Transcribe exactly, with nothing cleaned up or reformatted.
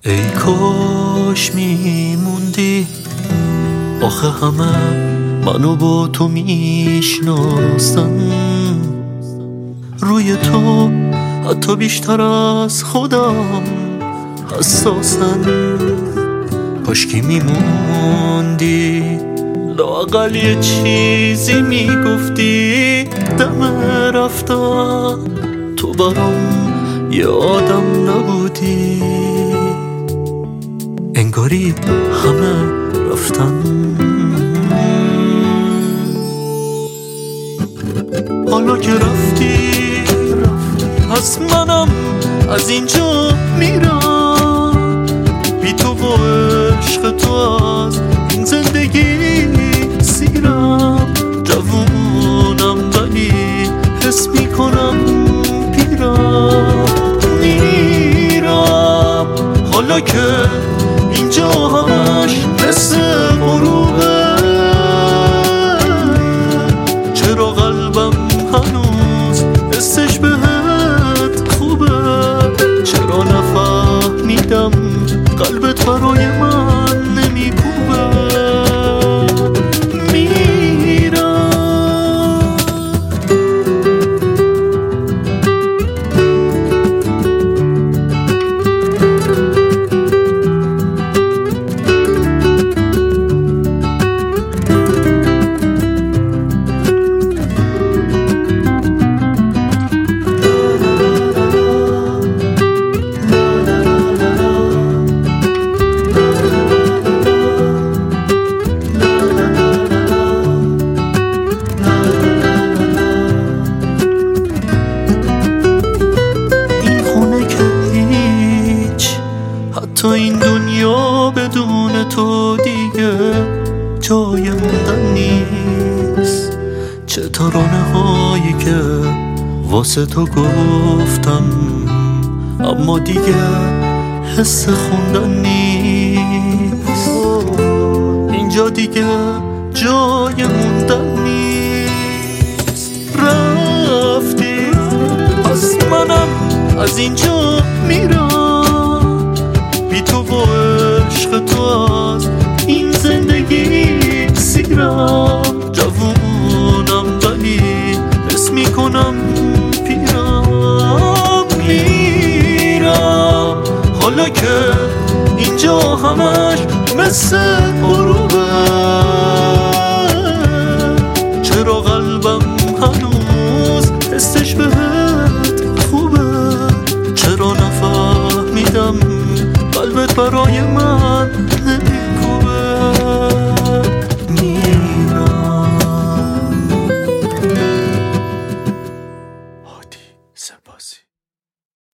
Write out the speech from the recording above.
ای کاش میموندی، آخه همه منو با تو میشناسن، روی تو حتی بیشتر از خودم حساسن. کاشکی میموندی، لااقل یه چیزی میگفتی. دم رفتن تو برام یه آدم نبودی، انگاری همه رفتن. حالا که رفتی پس منم از اینجا میرم، بی تو و عشق تو از این زندگی سیرم. جوونم ولی حس میکنم پیرم، میرم. حالا که اینجا همش مثل غروبه، چرا قلبم هنوز حسش بهت خوبه؟ چرا نفهمیدم قلبت برای من نمیکوبه؟ تو این دنیا بدون تو دیگه جای موندن نیست. چه ترانه هایی که واسه تو گفتم، اما دیگه حس خوندن نیست. اینجا دیگه جای موندن نیست. رفتی پس منم از اینجا میرم، بی تو و عشق تو از این زندگی سیرم. جوونم ولی حس میکنم پیرم، میرم. حالا که اینجا همش مثل غروبه، چرا قلبم هنوز حسش بهت خوبه؟ چرا نفهمیدم قلبت برای من